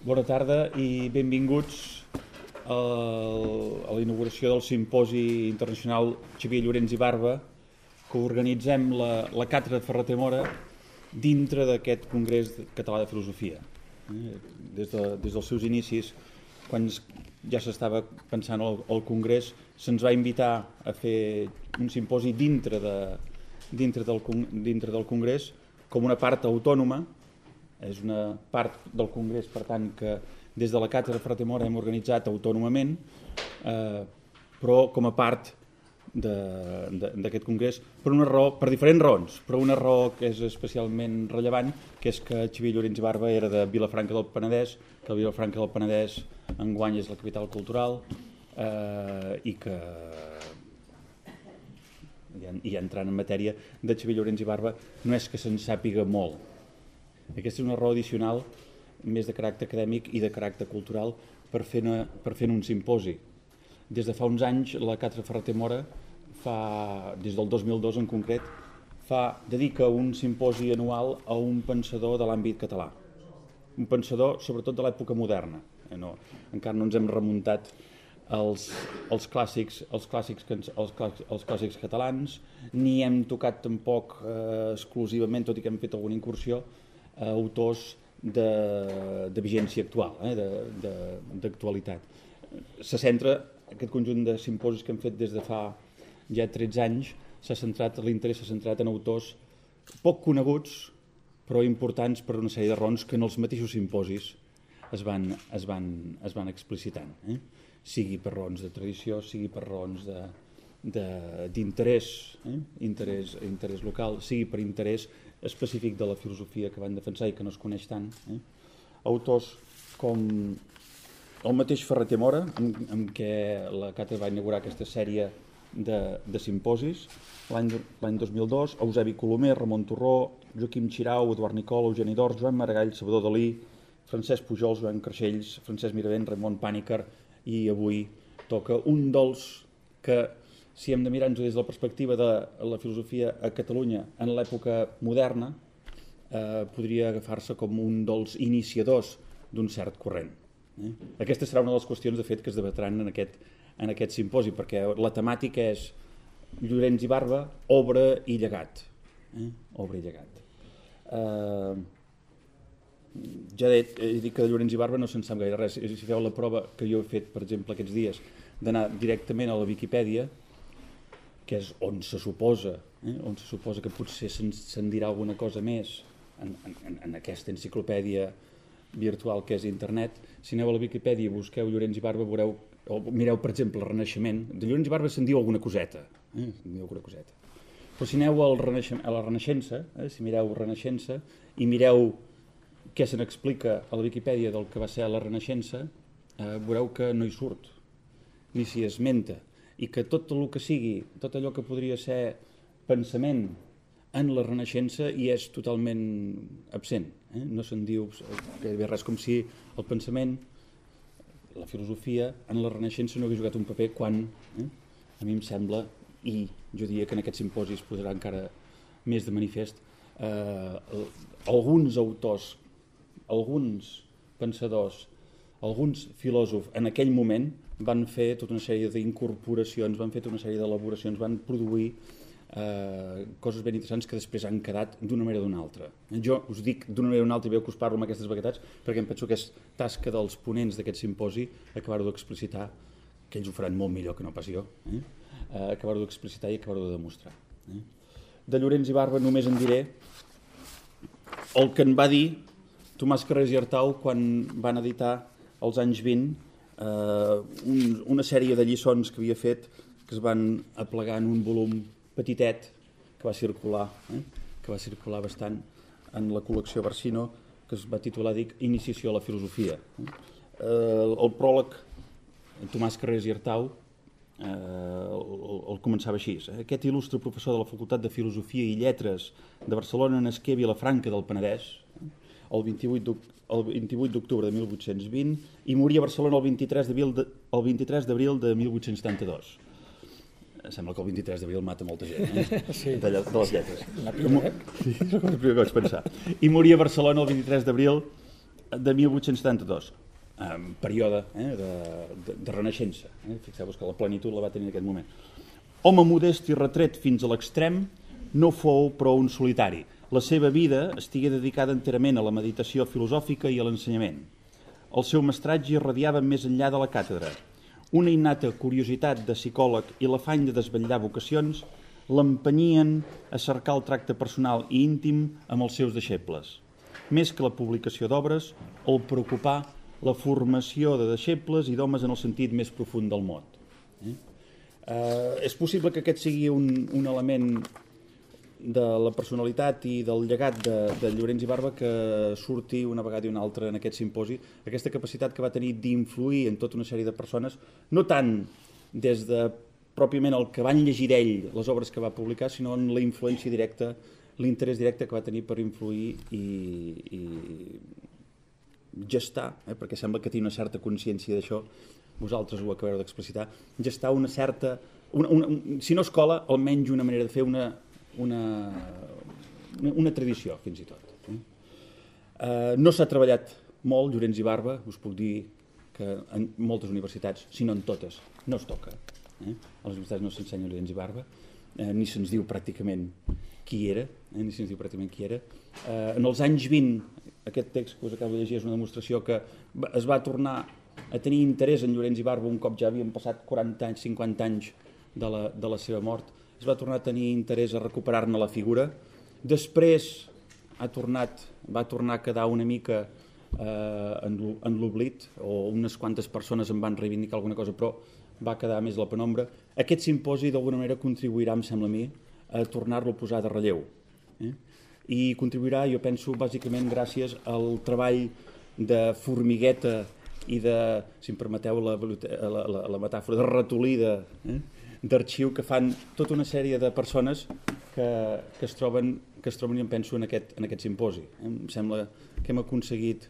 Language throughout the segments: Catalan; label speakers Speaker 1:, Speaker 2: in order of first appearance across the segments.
Speaker 1: Bona tarda i benvinguts a la inauguració del Simposi Internacional Xavier Llorens i Barba, que organitzem la Càtedra Ferrater Mora dintre d'aquest Congrés Català de Filosofia. Des dels seus inicis, quan ja s'estava pensant el Congrés, se'ns va invitar a fer un simposi dintre del Congrés com una part autònoma. És una part del Congrés, per tant, que des de la Càtedra Ferrater Mora hem organitzat autònomament, però com a part d'aquest Congrés, per diferents raons, però una raó que és especialment rellevant, que és que Xavier Llorens i Barba era de Vilafranca del Penedès, que Vilafranca del Penedès enguany és la capital cultural, i que, ja entrant en matèria, de Xavier Llorens i Barba no és que se'n sàpiga molt. Aquesta és una raó addicional, més de caràcter acadèmic i de caràcter cultural, per fer un simposi. Des de fa uns anys, la Càtedra Ferrater Mora, des del 2002 en concret, dedica un simposi anual a un pensador de l'àmbit català. Un pensador, sobretot de l'època moderna. Encara no ens hem remuntat als clàssics catalans, ni hem tocat tampoc exclusivament, tot i que hem fet alguna incursió, autors de vigència actual, d'actualitat. Se centra, aquest conjunt de simposis que hem fet des de fa ja 13 anys, l'interès s'ha centrat en autors poc coneguts, però importants per una sèrie de raons que en els mateixos simposis es van explicitant. Sigui per raons de tradició, sigui per raons d'interès, interès local, sigui per interès específic de la filosofia que van defensar i que no es coneix tant. Autors com el mateix Ferrater Mora, amb què la Càtedra va inaugurar aquesta sèrie de simposis, l'any 2002, Eusebi Colomer, Ramon Torró, Joaquim Xirau, Eduard Nicol, Eugeni d'Ors, Joan Maragall, Salvador Dalí, Francesc Pujol, Joan Carxells, Francesc Miravent, Ramon Pàniker, i avui toca un dels que, si hem de mirar-nos des de la perspectiva de la filosofia a Catalunya en l'època moderna, podria agafar-se com un dels iniciadors d'un cert corrent. Aquesta serà una de les qüestions, de fet, que es debatran en aquest simposi, perquè la temàtica és Llorens i Barba, obra i llegat. Obra i llegat. Ja he dit que de Llorens i Barba no se'n sap gaire res. Si feu la prova que jo he fet, per exemple, aquests dies, d'anar directament a la Viquipèdia, que és on se suposa que potser se'n dirà alguna cosa més en aquesta enciclopèdia virtual que és internet. Si aneu a la Viquipèdia i busqueu Llorens i Barba, veureu, o mireu, per exemple, el Renaixement. De Llorens i Barba se'n diu alguna coseta. Però si aneu a la Renaixença, si mireu Renaixença i mireu què se n'explica a la Viquipèdia del que va ser la Renaixença, veureu que no hi surt, ni s'hi esmenta, i que tot el que sigui, tot allò que podria ser pensament en la Renaixença hi és totalment absent. No se'n diu gairebé res, com si el pensament, la filosofia, en la Renaixença no hagués jugat un paper quan, a mi em sembla, i jo diria que en aquest simposi es posarà encara més de manifest, alguns autors, alguns pensadors, alguns filòsofs en aquell moment van fer tota una sèrie d'incorporacions, van fer tota una sèrie d'elaboracions, van produir coses ben interessants que després han quedat d'una manera o d'una altra. Jo us dic d'una manera o d'una altra i veu que us parlo amb aquestes vaguetats perquè em penso que és tasca dels ponents d'aquest simposi acabar-ho d'explicitar, que ells ho faran molt millor que no pas jo, acabar-ho d'explicitar i acabar-ho de demostrar. De Llorens i Barba només en diré el que en va dir Tomàs Carrers i Artau quan van editar als anys 20 una sèrie de lliçons que havia fet, que es van aplegar en un volum petitet que va circular bastant en la col·lecció Barsino, que es va titular, Iniciació a la filosofia. El pròleg, Tomàs Carrers i Artau, el començava així. Aquest il·lustre professor de la Facultat de Filosofia i Lletres de Barcelona nasqué a Vilafranca del Penedès el 28 d'octubre de 1820 i moria a Barcelona el 23 d'abril de 1872. Sembla que el 23 d'abril mata molta gent, sí. De les lletres. Sí, és el primer que vaig pensar. I moria a Barcelona el 23 d'abril de 1872, període de renaixença. Fixeu-vos que la plenitud la va tenir en aquest moment. Home modest i retret fins a l'extrem, no fou però un solitari. La seva vida estigué dedicada enterament a la meditació filosòfica i a l'ensenyament. El seu mestratge irradiava més enllà de la càtedra. Una innata curiositat de psicòleg i l'afany de desvetllar vocacions l'empenyien a cercar el tracte personal i íntim amb els seus deixebles. Més que la publicació d'obres, el preocupar la formació de deixebles i d'homes en el sentit més profund del mot. És possible que aquest sigui un element de la personalitat i del llegat de Llorens i Barba que surti una vegada i una altra en aquest simposi, aquesta capacitat que va tenir d'influir en tota una sèrie de persones, no tant des de pròpiament el que van llegir d'ell, les obres que va publicar, sinó en la influència directa, l'interès directe que va tenir per influir i gestar, perquè sembla que té una certa consciència d'això, vosaltres ho acabeu d'explicitar, gestar una certa, si no escola, almenys una manera de fer una tradició, fins i tot. No s'ha treballat molt Llorens i Barba, us puc dir que en moltes universitats, si no en totes, no es toca. A les universitats no s'ensenya Llorens i Barba, ni se'ns diu pràcticament qui era, en els anys 20, aquest text que us acabo de llegir és una demostració que es va tornar a tenir interès en Llorens i Barba un cop ja havien passat 40 anys, 50 anys de la seva mort, es va tornar a tenir interès a recuperar-ne la figura. Després va tornar a quedar una mica en l'oblit, o unes quantes persones en van reivindicar alguna cosa, però va quedar més la penombra. Aquest simposi d'alguna manera contribuirà, em sembla a mi, a tornar-lo a posar de relleu. I contribuirà, jo penso, bàsicament gràcies al treball de formigueta i de, si em permeteu la metàfora, de ratolí d'arxiu que fan tota una sèrie de persones que es troben, jo em penso, en aquest simposi. Em sembla que hem aconseguit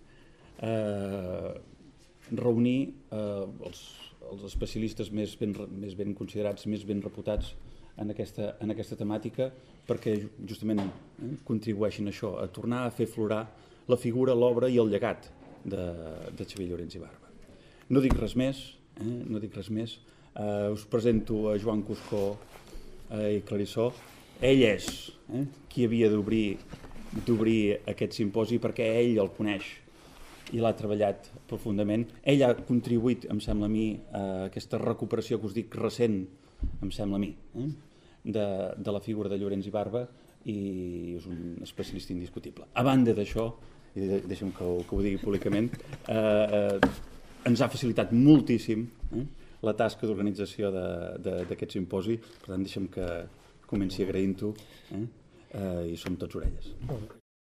Speaker 1: reunir els especialistes més ben considerats, més ben reputats en aquesta temàtica, perquè justament contribueixin a això, a tornar a fer florar la figura, l'obra i el llegat de Xavier Llorens i Barba. No dic res més, us presento a Joan Cuscó i Clarissó. Ell és qui havia d'obrir aquest simposi perquè ell el coneix i l'ha treballat profundament. Ell ha contribuït, em sembla a mi, a aquesta recuperació que us dic recent, em sembla a mi, de la figura de Llorens i Barba, i és un especialista indiscutible. A banda d'això, i deixa'm que ho digui públicament, ens ha facilitat moltíssim la tasca d'organització d'aquest simposi, per tant deixa'm que comenci agraint-ho i som tots orelles.